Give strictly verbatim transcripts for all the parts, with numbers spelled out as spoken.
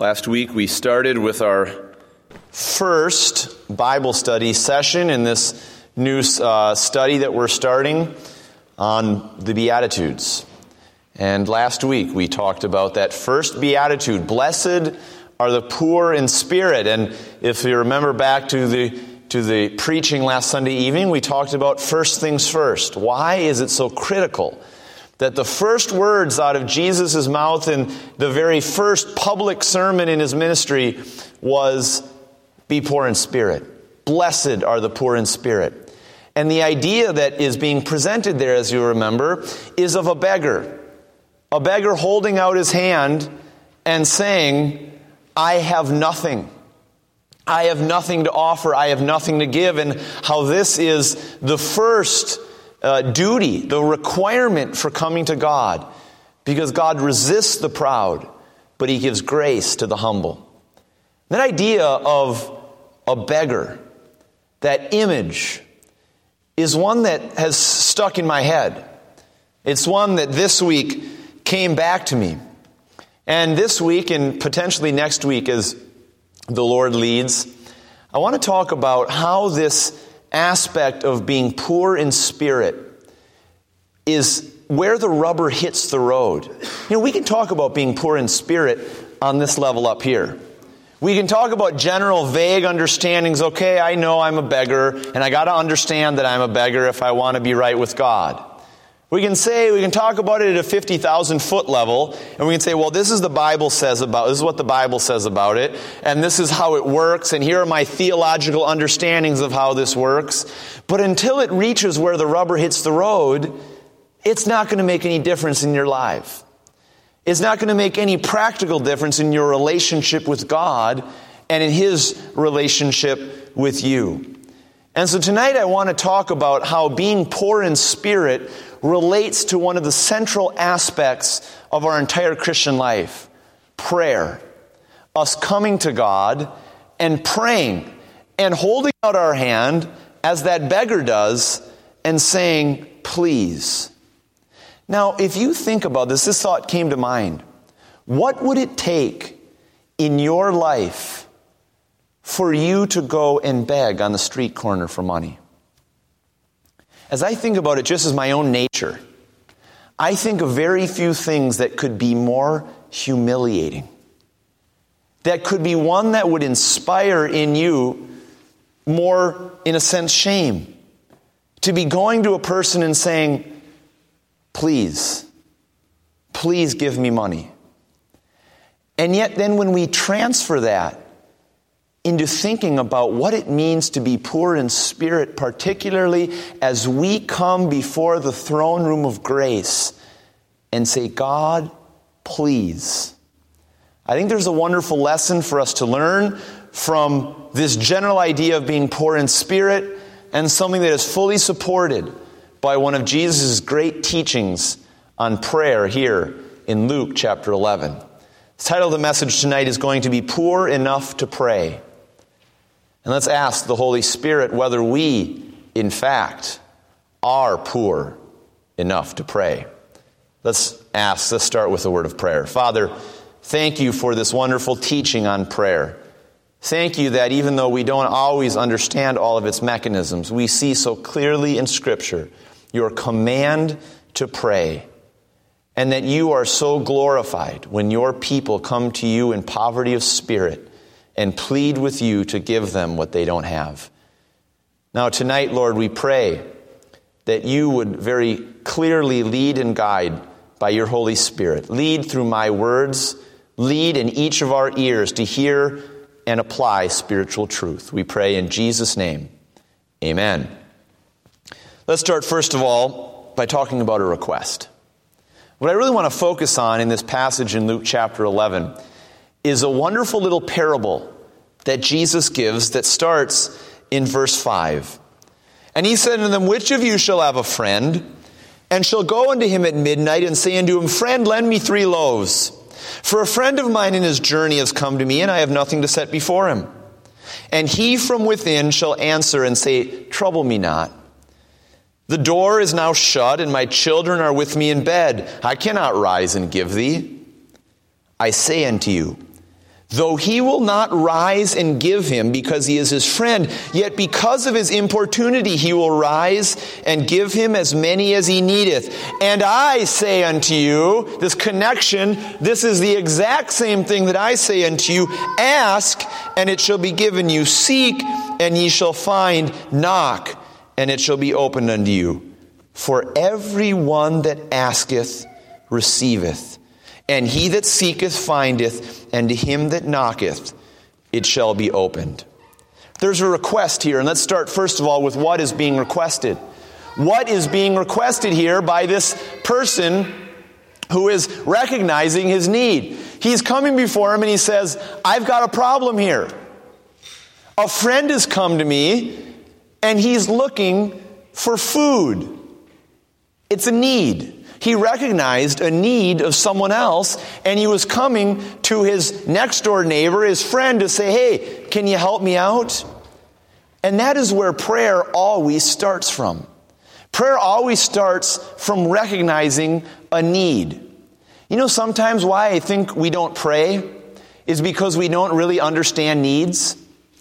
Last week we started with our first Bible study session in this new uh, study that we're starting on the Beatitudes. And last week we talked about that first Beatitude, blessed are the poor in spirit. And if you remember back to the to the preaching last Sunday evening, we talked about first things first. Why is it so critical that the first words out of Jesus' mouth in the very first public sermon in his ministry was, be poor in spirit. Blessed are the poor in spirit. And the idea that is being presented there, as you remember, is of a beggar. A beggar holding out his hand and saying, I have nothing. I have nothing to offer. I have nothing to give. And how this is the first Uh, duty, the requirement for coming to God, because God resists the proud, but he gives grace to the humble. That idea of a beggar, that image, is one that has stuck in my head. It's one that this week came back to me. And this week, and potentially next week as the Lord leads, I want to talk about how this aspect of being poor in spirit is where the rubber hits the road. You know, we can talk about being poor in spirit on this level up here. We can talk about general vague understandings. Okay, I know I'm a beggar, and I got to understand that I'm a beggar if I want to be right with God. We can say, we can talk about it at a fifty thousand foot level, and we can say, well, this is the Bible says about, this is what the Bible says about it, and this is how it works, and here are my theological understandings of how this works. But until it reaches where the rubber hits the road, it's not going to make any difference in your life. It's not going to make any practical difference in your relationship with God and in His relationship with you. And so tonight I want to talk about how being poor in spirit relates to one of the central aspects of our entire Christian life, prayer. Us coming to God and praying and holding out our hand as that beggar does and saying, please. Now, if you think about this, this thought came to mind. What would it take in your life for you to go and beg on the street corner for money? As I think about it just as my own nature, I think of very few things that could be more humiliating. That could be one that would inspire in you more, in a sense, shame. To be going to a person and saying, please, please give me money. And yet then when we transfer that into thinking about what it means to be poor in spirit, particularly as we come before the throne room of grace and say, God, please. I think there's a wonderful lesson for us to learn from this general idea of being poor in spirit, and something that is fully supported by one of Jesus' great teachings on prayer here in Luke chapter eleven. The title of the message tonight is going to be Poor Enough to Pray. And let's ask the Holy Spirit whether we, in fact, are poor enough to pray. Let's ask, let's start with a word of prayer. Father, thank you for this wonderful teaching on prayer. Thank you that even though we don't always understand all of its mechanisms, we see so clearly in Scripture your command to pray, and that you are so glorified when your people come to you in poverty of spirit and plead with you to give them what they don't have. Now tonight, Lord, we pray that you would very clearly lead and guide by your Holy Spirit. Lead through my words, lead in each of our ears to hear and apply spiritual truth. We pray in Jesus' name. Amen. Let's start first of all by talking about a request. What I really want to focus on in this passage in Luke chapter eleven is a wonderful little parable that Jesus gives that starts in verse five. And he said unto them, which of you shall have a friend, and shall go unto him at midnight, and say unto him, friend, lend me three loaves. For a friend of mine in his journey has come to me, and I have nothing to set before him. And he from within shall answer and say, trouble me not. The door is now shut, and my children are with me in bed. I cannot rise and give thee. I say unto you, though he will not rise and give him because he is his friend, yet because of his importunity he will rise and give him as many as he needeth. And I say unto you," this connection, this is the exact same thing that I say unto you, "ask, and it shall be given you. Seek, and ye shall find. Knock, and it shall be opened unto you. For every one that asketh receiveth, and he that seeketh findeth, and to him that knocketh it shall be opened." There's a request here, and let's start first of all with what is being requested. What is being requested here by this person who is recognizing his need? He's coming before him and he says, "I've got a problem here. A friend has come to me and he's looking for food." It's a need. He recognized a need of someone else, and he was coming to his next door neighbor, his friend, to say, "Hey, can you help me out?" And that is where prayer always starts from. Prayer always starts from recognizing a need. You know, sometimes why I think we don't pray is because we don't really understand needs.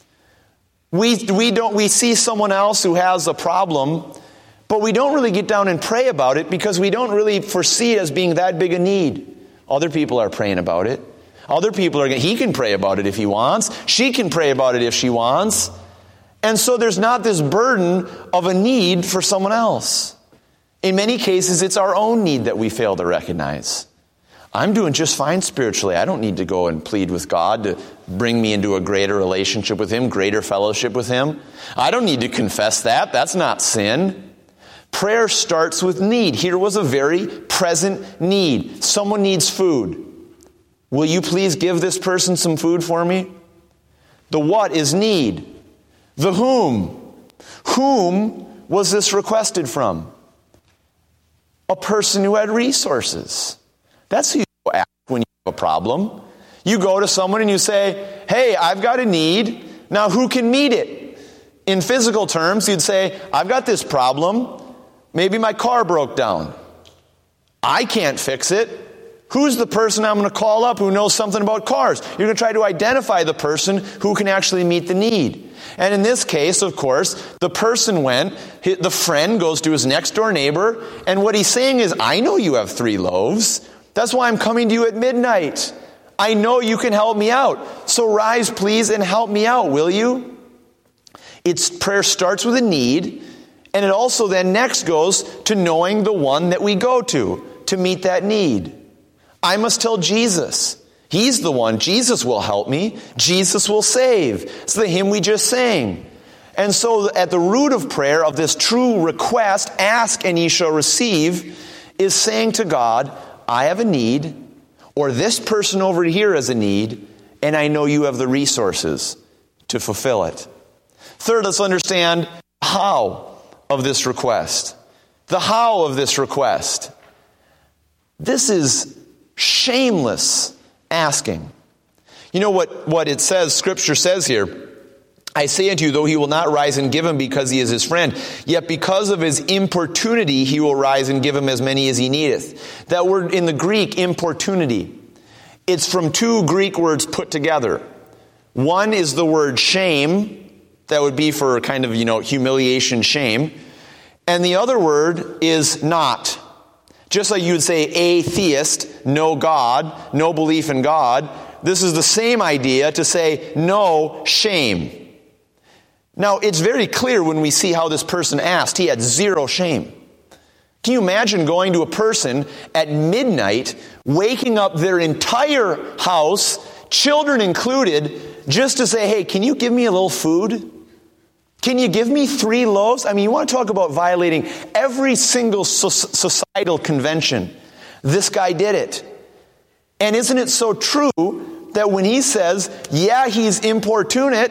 We, we don't, we see someone else who has a problem, but we don't really get down and pray about it because we don't really foresee it as being that big a need. Other people are praying about it. Other people are, he can pray about it if he wants. She can pray about it if she wants. And so there's not this burden of a need for someone else. In many cases, it's our own need that we fail to recognize. I'm doing just fine spiritually. I don't need to go and plead with God to bring me into a greater relationship with Him, greater fellowship with Him. I don't need to confess that. That's not sin. Prayer starts with need. Here was a very present need. Someone needs food. Will you please give this person some food for me? The what is need. The whom. Whom was this requested from? A person who had resources. That's who you ask when you have a problem. You go to someone and you say, "Hey, I've got a need. Now who can meet it?" In physical terms, you'd say, "I've got this problem. Maybe my car broke down. I can't fix it. Who's the person I'm going to call up who knows something about cars?" You're going to try to identify the person who can actually meet the need. And in this case, of course, the person went, the friend goes to his next door neighbor, and what he's saying is, "I know you have three loaves. That's why I'm coming to you at midnight. I know you can help me out. So rise, please, and help me out, will you?" It's prayer starts with a need, and it also then next goes to knowing the one that we go to to meet that need. I must tell Jesus. He's the one. Jesus will help me. Jesus will save. It's the hymn we just sang. And so at the root of prayer, of this true request, "Ask and ye shall receive," is saying to God, "I have a need," or "this person over here has a need, and I know you have the resources to fulfill it." Third, let's understand how of this request. The how of this request. This is shameless asking. You know what, what it says, Scripture says here, "I say unto you, though he will not rise and give him because he is his friend, yet because of his importunity he will rise and give him as many as he needeth." That word in the Greek, importunity, it's from two Greek words put together. One is the word shame, that would be for kind of, you know, humiliation, shame. And the other word is not. Just like you would say atheist, no God, no belief in God, this is the same idea to say no shame. Now, it's very clear when we see how this person asked. He had zero shame. Can you imagine going to a person at midnight, waking up their entire house, children included, just to say, "Hey, can you give me a little food? Can you give me three loaves?" I mean, you want to talk about violating every single societal convention. This guy did it. And isn't it so true that when he says, yeah, he's importunate,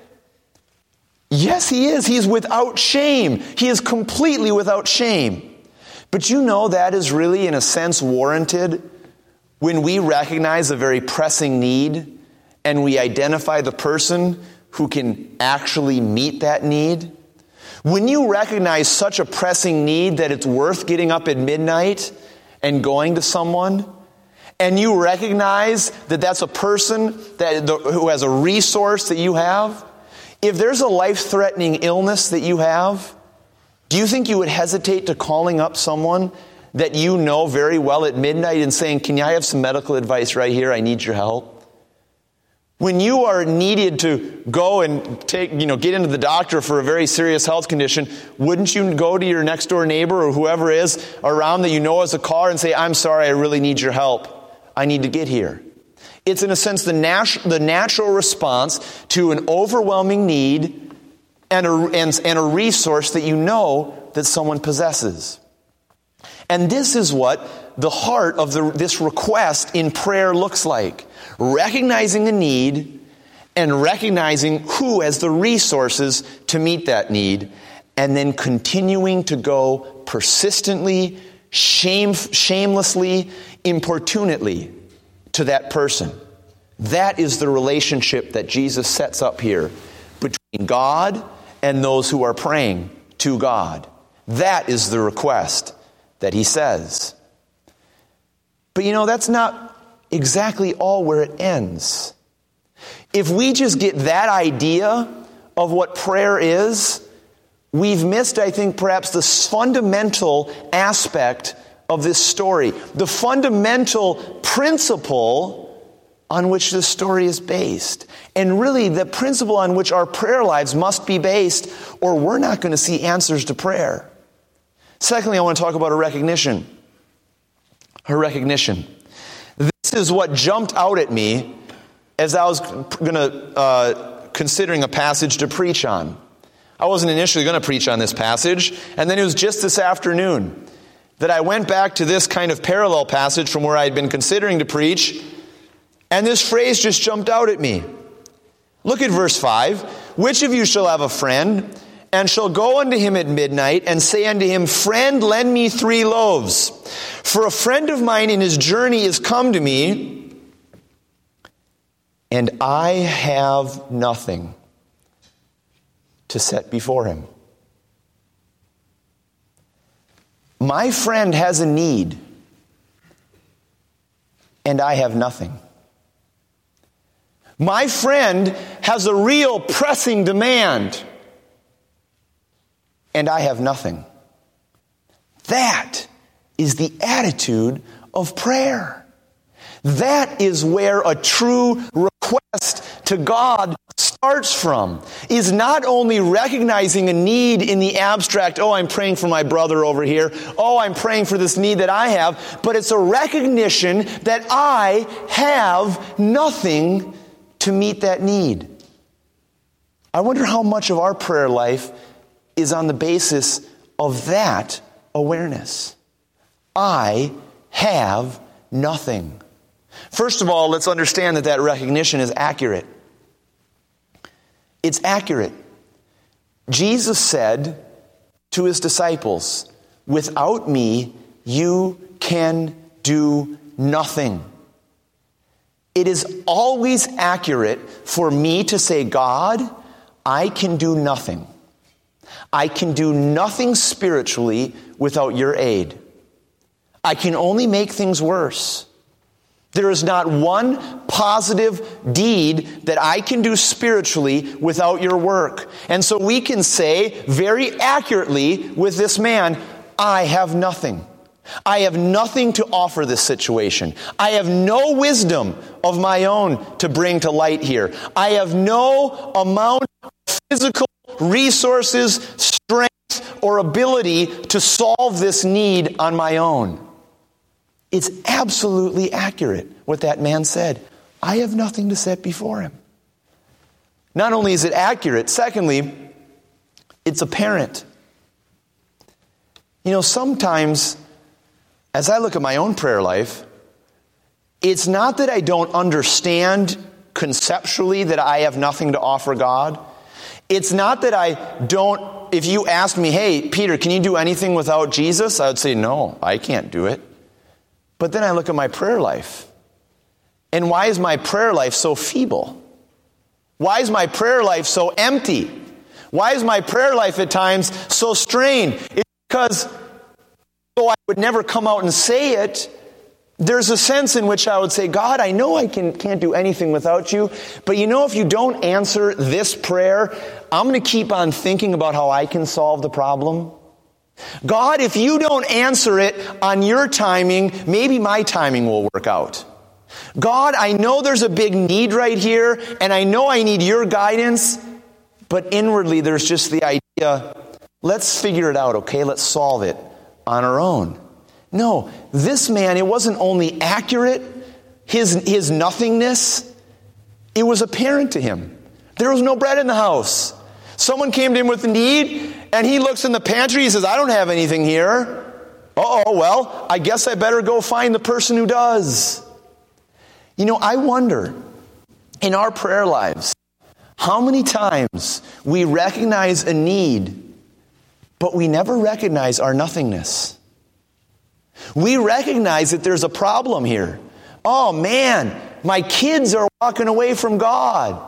yes, he is. He's without shame. He is completely without shame. But you know that is really, in a sense, warranted when we recognize a very pressing need and we identify the person who can actually meet that need. When you recognize such a pressing need that it's worth getting up at midnight and going to someone, and you recognize that that's a person that who has a resource that you have, if there's a life-threatening illness that you have, do you think you would hesitate to calling up someone that you know very well at midnight and saying, can I have some medical advice right here? I need your help. When you are needed to go and take, you know, get into the doctor for a very serious health condition, wouldn't you go to your next door neighbor or whoever is around that you know has a car and say, I'm sorry, I really need your help. I need to get here. It's in a sense the, nat- the natural response to an overwhelming need and a, and, and a resource that you know that someone possesses. And this is what the heart of the, this request in prayer looks like. Recognizing a need and recognizing who has the resources to meet that need, and then continuing to go persistently, shame, shamelessly, importunately to that person. That is the relationship that Jesus sets up here between God and those who are praying to God. That is the request that he says. But you know, that's not exactly all where it ends. If we just get that idea of what prayer is, we've missed, I think, perhaps the fundamental aspect of this story, the fundamental principle on which this story is based, and really the principle on which our prayer lives must be based, or we're not going to see answers to prayer. Secondly, I want to talk about a recognition. Her recognition. This is what jumped out at me as I was going to uh, considering a passage to preach on. I wasn't initially going to preach on this passage, and then it was just this afternoon that I went back to this kind of parallel passage from where I had been considering to preach, and this phrase just jumped out at me. Look at verse five. Which of you shall have a friend, and shall go unto him at midnight, and say unto him, Friend, lend me three loaves. For a friend of mine in his journey is come to me, and I have nothing to set before him. My friend has a need, and I have nothing. My friend has a real pressing demand, and I have nothing. That is the attitude of prayer. That is where a true request to God starts from, is not only recognizing a need in the abstract, oh, I'm praying for my brother over here, oh, I'm praying for this need that I have, but it's a recognition that I have nothing to meet that need. I wonder how much of our prayer life is on the basis of that awareness. I have nothing. First of all, let's understand that that recognition is accurate. It's accurate. Jesus said to his disciples, without me, you can do nothing. It is always accurate for me to say, God, I can do nothing. I can do nothing spiritually without your aid. I can only make things worse. There is not one positive deed that I can do spiritually without your work. And so we can say very accurately with this man, I have nothing. I have nothing to offer this situation. I have no wisdom of my own to bring to light here. I have no amount of physical resources, strength, or ability to solve this need on my own. It's absolutely accurate what that man said. I have nothing to set before him. Not only is it accurate, secondly, it's apparent. You know, sometimes, as I look at my own prayer life, it's not that I don't understand conceptually that I have nothing to offer God. It's not that I don't, if you asked me, hey, Peter, can you do anything without Jesus? I would say, no, I can't do it. But then I look at my prayer life. And why is my prayer life so feeble? Why is my prayer life so empty? Why is my prayer life at times so strained? It's because, though I would never come out and say it, There's a sense in which I would say, God, I know I can, can't do anything without you, but you know, if you don't answer this prayer, I'm going to keep on thinking about how I can solve the problem. God, if you don't answer it on your timing, maybe my timing will work out. God, I know there's a big need right here, and I know I need your guidance, but inwardly there's just the idea, let's figure it out, okay? Let's solve it on our own. No, this man, it wasn't only accurate, his, his nothingness, it was apparent to him. There was no bread in the house. Someone came to him with a need, and he looks in the pantry, he says, I don't have anything here. Uh-oh, well, I guess I better go find the person who does. You know, I wonder, in our prayer lives, how many times we recognize a need, but we never recognize our nothingness. We recognize that there's a problem here. Oh man, my kids are walking away from God.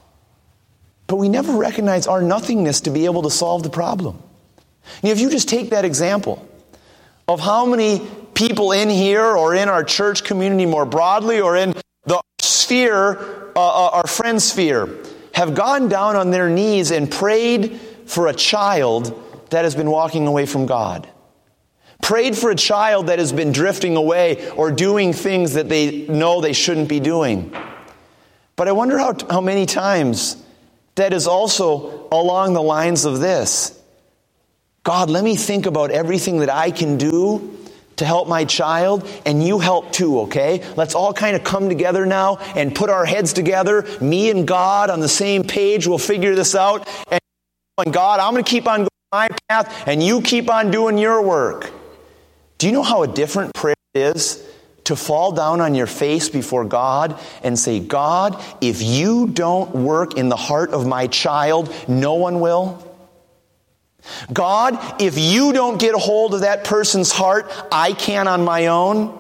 But we never recognize our nothingness to be able to solve the problem. And if you just take that example of how many people in here or in our church community more broadly or in the sphere, uh, our friend sphere, have gone down on their knees and prayed for a child that has been walking away from God. Prayed for a child that has been drifting away or doing things that they know they shouldn't be doing. But I wonder how, how many times that is also along the lines of this. God, let me think about everything that I can do to help my child, and you help too, okay? Let's all kind of come together now and put our heads together, me and God on the same page. We'll figure this out. And God, I'm going to keep on going my path, and you keep on doing your work. Do you know how a different prayer is to fall down on your face before God and say, God, if you don't work in the heart of my child, no one will? God, if you don't get a hold of that person's heart, I can on my own.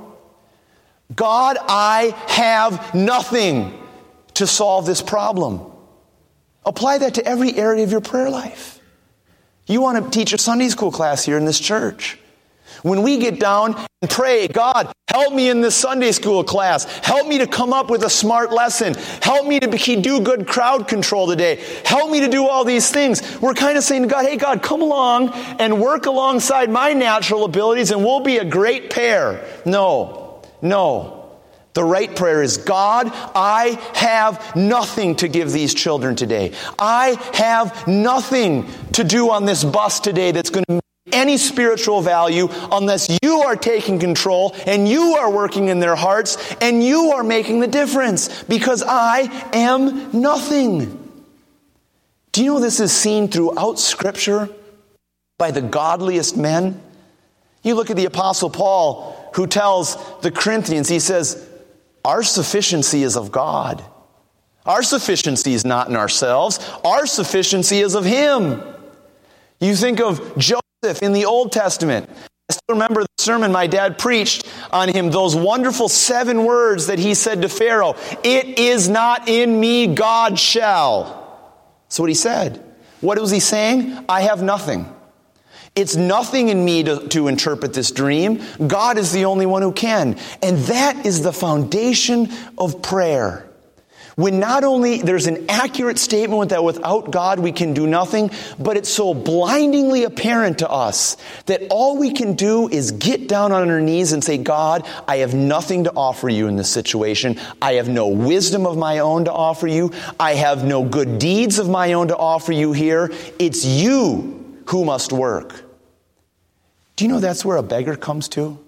God, I have nothing to solve this problem. Apply that to every area of your prayer life. You want to teach a Sunday school class here in this church. When we get down and pray, God, help me in this Sunday school class. Help me to come up with a smart lesson. Help me to do good crowd control today. Help me to do all these things. We're kind of saying to God, hey, God, come along and work alongside my natural abilities and we'll be a great pair. No, no. The right prayer is, God, I have nothing to give these children today. I have nothing to do on this bus today that's going to any spiritual value unless you are taking control and you are working in their hearts and you are making the difference, because I am nothing. Do you know this is seen throughout Scripture by the godliest men? You look at the Apostle Paul, who tells the Corinthians, he says, our sufficiency is of God. Our sufficiency is not in ourselves. Our sufficiency is of Him. You think of Joseph in the Old Testament. I still remember the sermon my dad preached on him, those wonderful seven words that he said to Pharaoh, it is not in me, God shall. That's what he said. What was he saying? I have nothing. It's nothing in me to, to interpret this dream. God is the only one who can. And that is the foundation of prayer. When not only there's an accurate statement that without God we can do nothing, but it's so blindingly apparent to us that all we can do is get down on our knees and say, God, I have nothing to offer you in this situation. I have no wisdom of my own to offer you. I have no good deeds of my own to offer you here. It's you who must work. Do you know that's where a beggar comes to?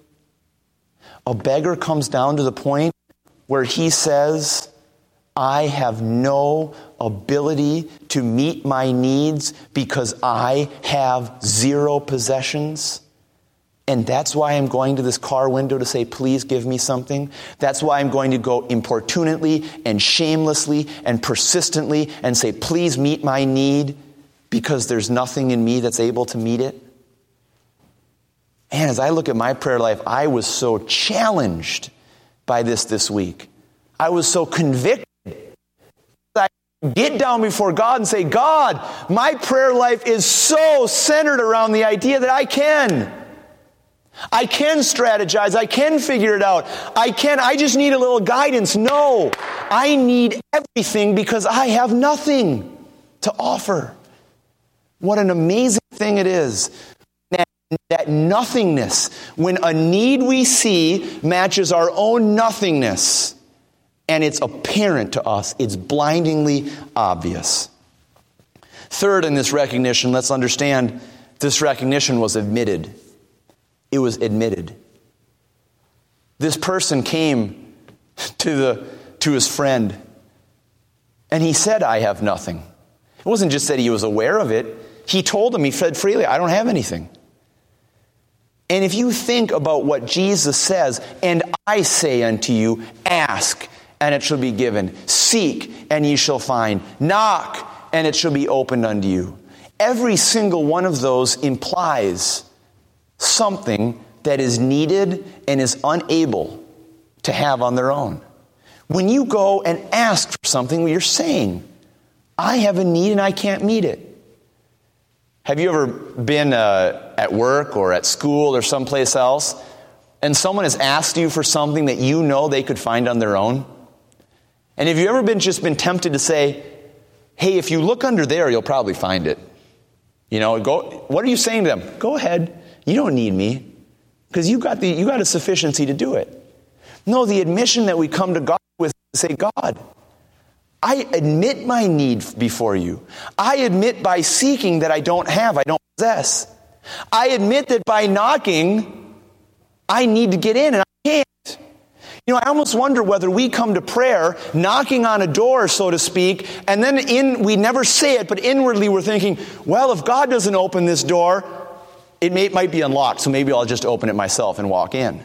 A beggar comes down to the point where he says, I have no ability to meet my needs because I have zero possessions. And that's why I'm going to this car window to say, please give me something. That's why I'm going to go importunately and shamelessly and persistently and say, please meet my need, because there's nothing in me that's able to meet it. And as I look at my prayer life, I was so challenged by this this week. I was so convicted. I get down before God and say, God, my prayer life is so centered around the idea that I can. I can strategize. I can figure it out. I can, I just need a little guidance. No, I need everything because I have nothing to offer. What an amazing thing it is. That, that nothingness, when a need we see matches our own nothingness, and it's apparent to us, it's blindingly obvious. Third, in this recognition, let's understand this recognition was admitted. It was admitted. This person came to the to his friend, and he said, I have nothing. It wasn't just that he was aware of it. He told him, he said freely, I don't have anything. And if you think about what Jesus says, and I say unto you, ask, and it shall be given. Seek, and ye shall find. Knock, and it shall be opened unto you. Every single one of those implies something that is needed and is unable to have on their own. When you go and ask for something, you're saying, I have a need and I can't meet it. Have you ever been uh, at work or at school or someplace else, and someone has asked you for something that you know they could find on their own? And have you ever been just been tempted to say, hey, if you look under there, you'll probably find it. You know, go. What are you saying to them? Go ahead. You don't need me, because you got the you got a sufficiency to do it. No, the admission that we come to God with is to say, God, I admit my need before you. I admit by seeking that I don't have, I don't possess. I admit that by knocking, I need to get in and I can't. You know, I almost wonder whether we come to prayer knocking on a door, so to speak, and then in we never say it, but inwardly we're thinking, well, if God doesn't open this door, it may, might be unlocked, so maybe I'll just open it myself and walk in.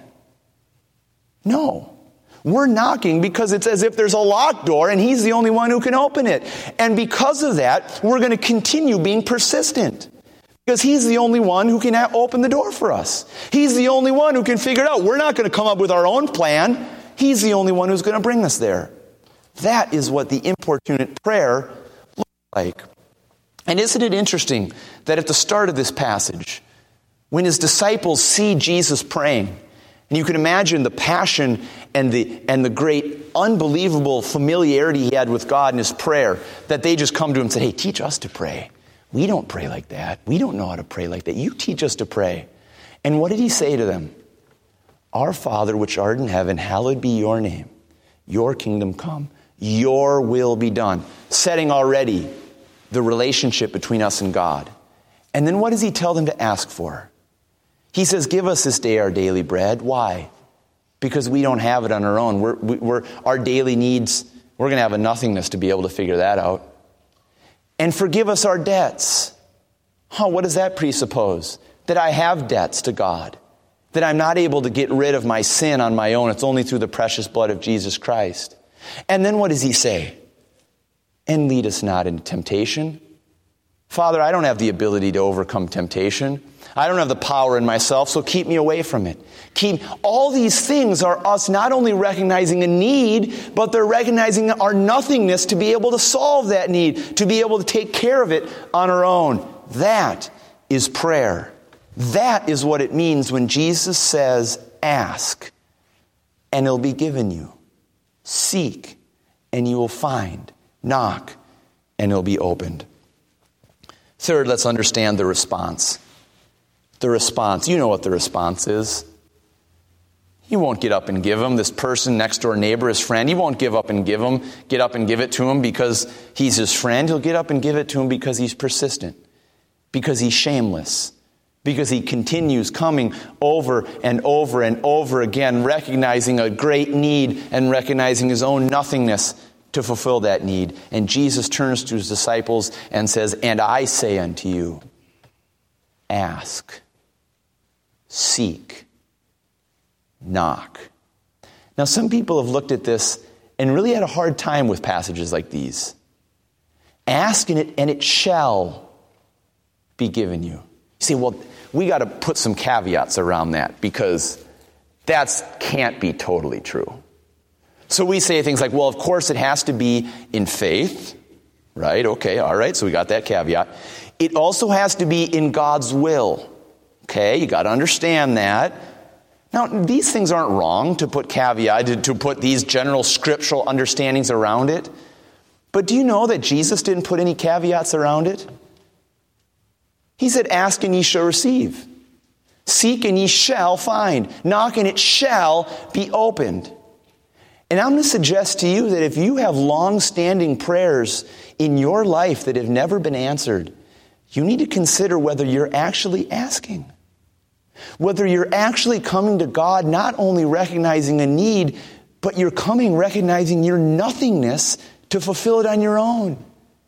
No. We're knocking because it's as if there's a locked door and he's the only one who can open it. And because of that, we're going to continue being persistent. Because he's the only one who can open the door for us. He's the only one who can figure it out. We're not going to come up with our own plan. He's the only one who's going to bring us there. That is what the importunate prayer looks like. And isn't it interesting that at the start of this passage, when his disciples see Jesus praying, and you can imagine the passion and the and the great unbelievable familiarity he had with God in his prayer, that they just come to him and say, hey, teach us to pray. We don't pray like that. We don't know how to pray like that. You teach us to pray. And what did he say to them? Our Father which art in heaven, hallowed be your name. Your kingdom come. Your will be done. Setting already the relationship between us and God. And then what does he tell them to ask for? He says, give us this day our daily bread. Why? Because we don't have it on our own. We're, we're, our daily needs, we're going to have a nothingness to be able to figure that out. And forgive us our debts. Huh, what does that presuppose? That I have debts to God. That I'm not able to get rid of my sin on my own. It's only through the precious blood of Jesus Christ. And then what does he say? And lead us not into temptation. Father, I don't have the ability to overcome temptation. I don't have the power in myself, so keep me away from it. Keep all these things are us not only recognizing a need, but they're recognizing our nothingness to be able to solve that need, to be able to take care of it on our own. That is prayer. That is what it means when Jesus says, ask, and it'll be given you. Seek, and you will find. Knock, and it'll be opened. Third, let's understand the response. The response. You know what the response is. He won't get up and give him. This person, next door neighbor, his friend, he won't give up and give him, get up and give it to him because he's his friend. He'll get up and give it to him because he's persistent, because he's shameless, because he continues coming over and over and over again, recognizing a great need and recognizing his own nothingness to fulfill that need. And Jesus turns to his disciples and says, and I say unto you, ask, seek, knock. Now, some people have looked at this and really had a hard time with passages like these. Ask and it, and it shall be given you. You say, well, we got to put some caveats around that because that can't be totally true. So we say things like, well, of course it has to be in faith, right? Okay, all right, so we got that caveat. It also has to be in God's will. Okay, you got to understand that. Now, these things aren't wrong to put caveat, to, to put these general scriptural understandings around it. But do you know that Jesus didn't put any caveats around it? He said, ask and ye shall receive. Seek and ye shall find. Knock and it shall be opened. And I'm going to suggest to you that if you have long-standing prayers in your life that have never been answered, you need to consider whether you're actually asking. Whether you're actually coming to God not only recognizing a need, but you're coming recognizing your nothingness to fulfill it on your own.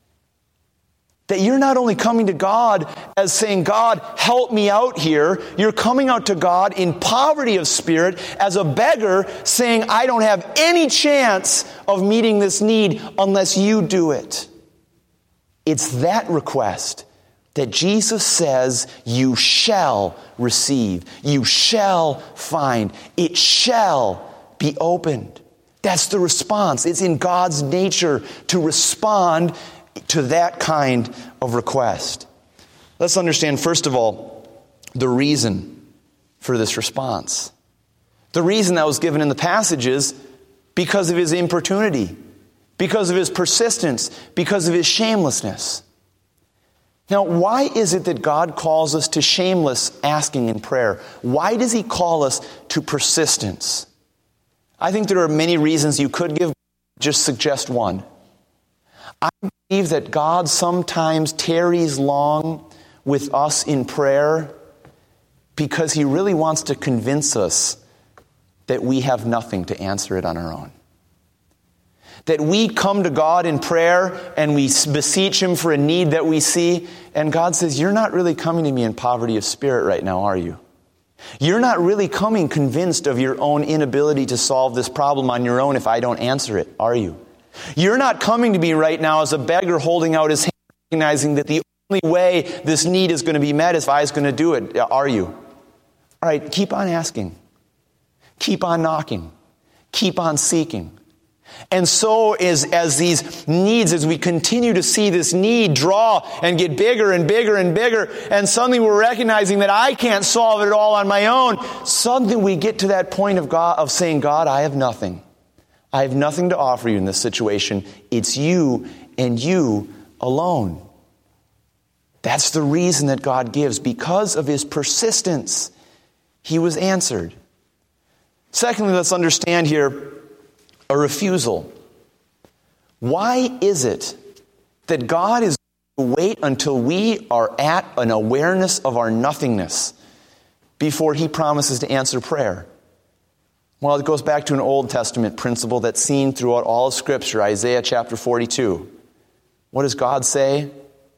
That you're not only coming to God as saying, God, help me out here. You're coming out to God in poverty of spirit as a beggar saying, I don't have any chance of meeting this need unless you do it. It's that request that Jesus says you shall receive. You shall find. It shall be opened. That's the response. It's in God's nature to respond to that kind of request. Let's understand, first of all, the reason for this response. The reason that was given in the passage is because of his importunity, because of his persistence, because of his shamelessness. Now, why is it that God calls us to shameless asking in prayer? Why does he call us to persistence? I think there are many reasons you could give. Just suggest one. I believe that God sometimes tarries long with us in prayer because he really wants to convince us that we have nothing to answer it on our own. That we come to God in prayer and we beseech him for a need that we see, and God says, you're not really coming to me in poverty of spirit right now, are you? You're not really coming convinced of your own inability to solve this problem on your own if I don't answer it, are you? You're not coming to me right now as a beggar holding out his hand, recognizing that the only way this need is going to be met is if I was going to do it, are you? All right, keep on asking. Keep on knocking. Keep on seeking. And so is as these needs, as we continue to see this need draw and get bigger and bigger and bigger, and suddenly we're recognizing that I can't solve it all on my own, suddenly we get to that point of God, of saying, God, I have nothing. I have nothing to offer you in this situation. It's you and you alone. That's the reason that God gives. Because of his persistence, he was answered. Secondly, let's understand here a refusal. Why is it that God is going to wait until we are at an awareness of our nothingness before he promises to answer prayer? Well, it goes back to an Old Testament principle that's seen throughout all of Scripture, Isaiah chapter forty-two. What does God say?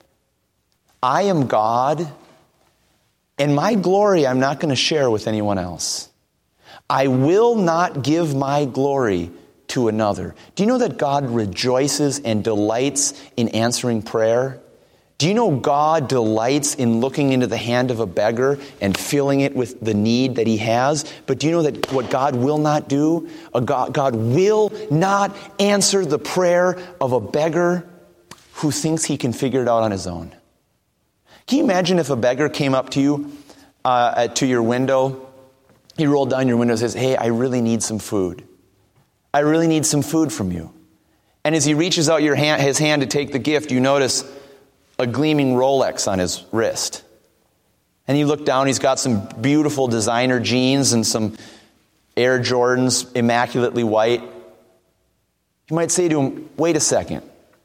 I am God, and my glory I'm not going to share with anyone else. I will not give my glory to another. Do you know that God rejoices and delights in answering prayer? Do you know God delights in looking into the hand of a beggar and filling it with the need that he has? But do you know that what God will not do? A God, God will not answer the prayer of a beggar who thinks he can figure it out on his own. Can you imagine if a beggar came up to you, uh, to your window, he rolled down your window and says, hey, I really need some food. I really need some food from you. And as he reaches out your hand, his hand to take the gift, you notice a gleaming Rolex on his wrist. And you look down, he's got some beautiful designer jeans and some Air Jordans, immaculately white. You might say to him, wait a second.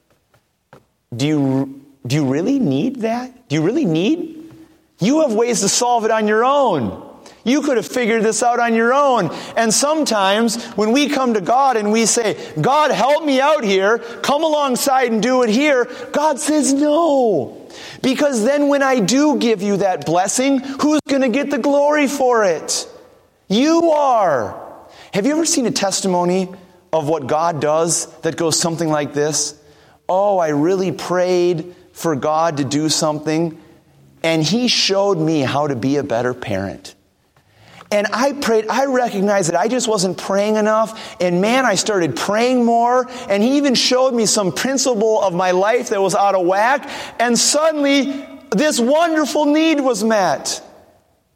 Do you, do you really need that? Do you really need? You have ways to solve it on your own. You could have figured this out on your own. And sometimes when we come to God and we say, God, help me out here, come alongside and do it here, God says no. Because then when I do give you that blessing, who's going to get the glory for it? You are. Have you ever seen a testimony of what God does that goes something like this? Oh, I really prayed for God to do something, and he showed me how to be a better parent. And I prayed, I recognized that I just wasn't praying enough. And man, I started praying more. And he even showed me some principle of my life that was out of whack. And suddenly, this wonderful need was met.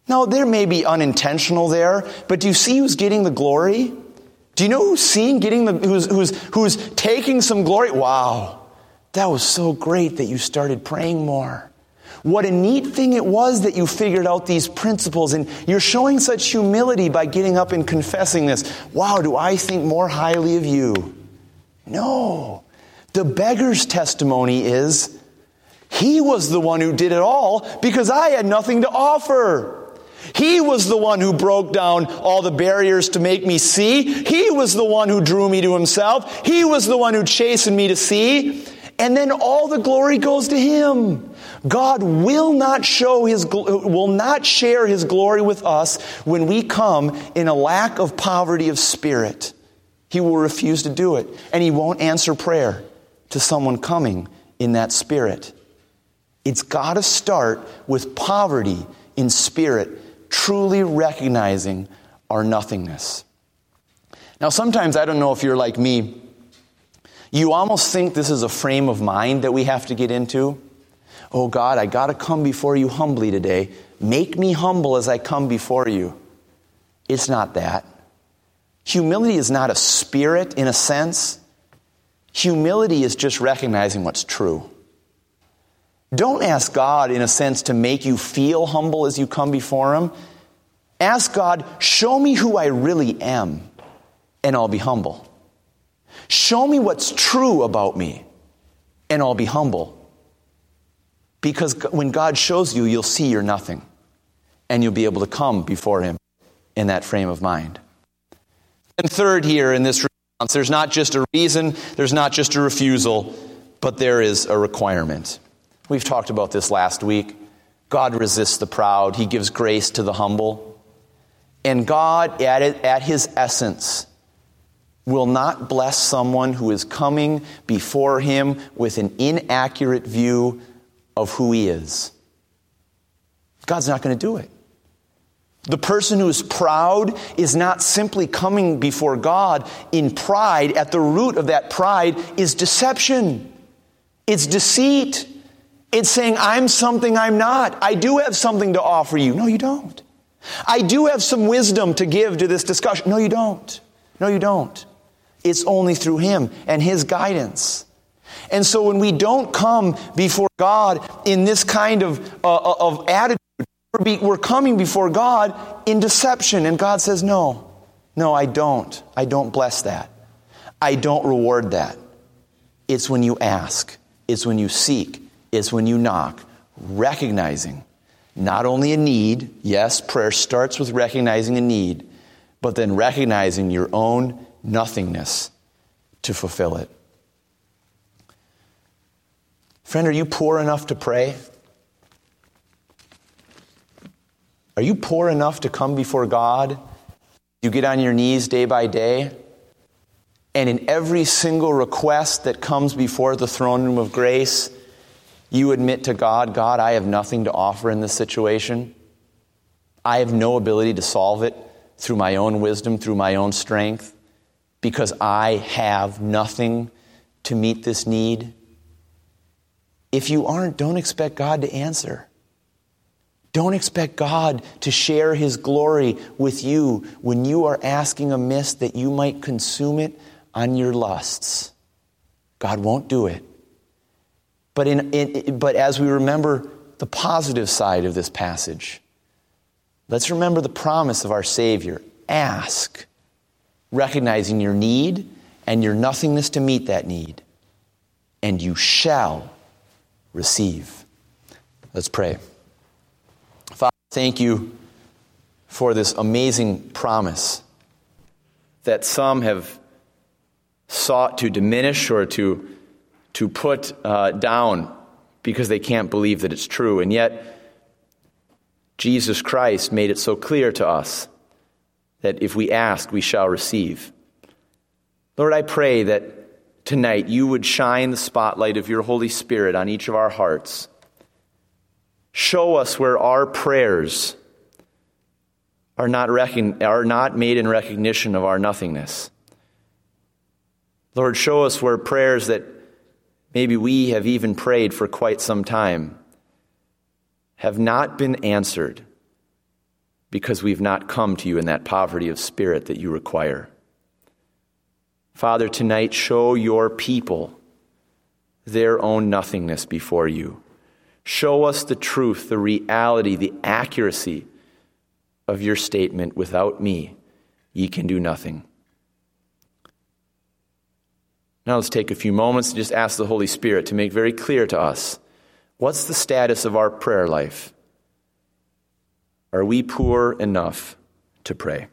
Now, there may be unintentional there, but do you see who's getting the glory? Do you know who's seen getting the, who's, who's, who's taking some glory? Wow, that was so great that you started praying more. What a neat thing it was that you figured out these principles, and you're showing such humility by getting up and confessing this. Wow, do I think more highly of you? No. The beggar's testimony is, he was the one who did it all because I had nothing to offer. He was the one who broke down all the barriers to make me see. He was the one who drew me to himself. He was the one who chastened me to see. And then all the glory goes to him. God will not show his will not share his glory with us when we come in a lack of poverty of spirit. He will refuse to do it, and he won't answer prayer to someone coming in that spirit. It's got to start with poverty in spirit, truly recognizing our nothingness. Now, sometimes, I don't know if you're like me, you almost think this is a frame of mind that we have to get into. Oh God, I got to come before you humbly today. Make me humble as I come before you. It's not that. Humility is not a spirit in a sense. Humility is just recognizing what's true. Don't ask God, in a sense, to make you feel humble as you come before him. Ask God, show me who I really am, and I'll be humble. Show me what's true about me, and I'll be humble. Because when God shows you, you'll see you're nothing, and you'll be able to come before him in that frame of mind. And third here in this response, there's not just a reason, there's not just a refusal, but there is a requirement. We've talked about this last week. God resists the proud. He gives grace to the humble. And God, at, it, at his essence, will not bless someone who is coming before him with an inaccurate view of who he is. God's not going to do it. The person who is proud is not simply coming before God in pride. At the root of that pride is deception. It's deceit. It's saying, I'm something I'm not. I do have something to offer you. No, you don't. I do have some wisdom to give to this discussion. No, you don't. No, you don't. It's only through him and his guidance. And so when we don't come before God in this kind of, uh, of attitude, we're, be, we're coming before God in deception. And God says, no, no, I don't. I don't bless that. I don't reward that. It's when you ask. It's when you seek. It's when you knock, recognizing not only a need. Yes, prayer starts with recognizing a need, but then recognizing your own nothingness to fulfill it. Friend, are you poor enough to pray? Are you poor enough to come before God? You get on your knees day by day, and in every single request that comes before the throne room of grace, you admit to God, God, I have nothing to offer in this situation. I have no ability to solve it through my own wisdom, through my own strength, because I have nothing to meet this need. If you aren't, don't expect God to answer. Don't expect God to share his glory with you when you are asking amiss that you might consume it on your lusts. God won't do it. But in, in but as we remember the positive side of this passage, let's remember the promise of our Savior. Ask, recognizing your need and your nothingness to meet that need, and you shall receive. Let's pray. Father, thank you for this amazing promise that some have sought to diminish or to, to put uh, down because they can't believe that it's true. And yet, Jesus Christ made it so clear to us that if we ask, we shall receive. Lord, I pray that tonight you would shine the spotlight of your Holy Spirit on each of our hearts. Show us where our prayers are not, recon- are not made in recognition of our nothingness. Lord, show us where prayers that maybe we have even prayed for quite some time have not been answered because we've not come to you in that poverty of spirit that you require. Father, tonight show your people their own nothingness before you. Show us the truth, the reality, the accuracy of your statement, without me, ye can do nothing. Now let's take a few moments and just ask the Holy Spirit to make very clear to us, what's the status of our prayer life? Are we poor enough to pray?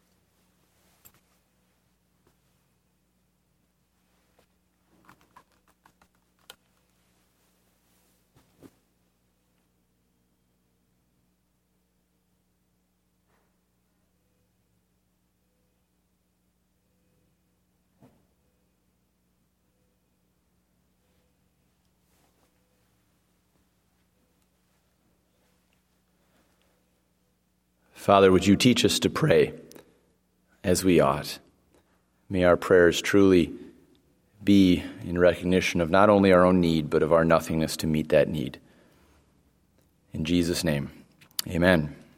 Father, would you teach us to pray as we ought? May our prayers truly be in recognition of not only our own need, but of our nothingness to meet that need. In Jesus' name, amen.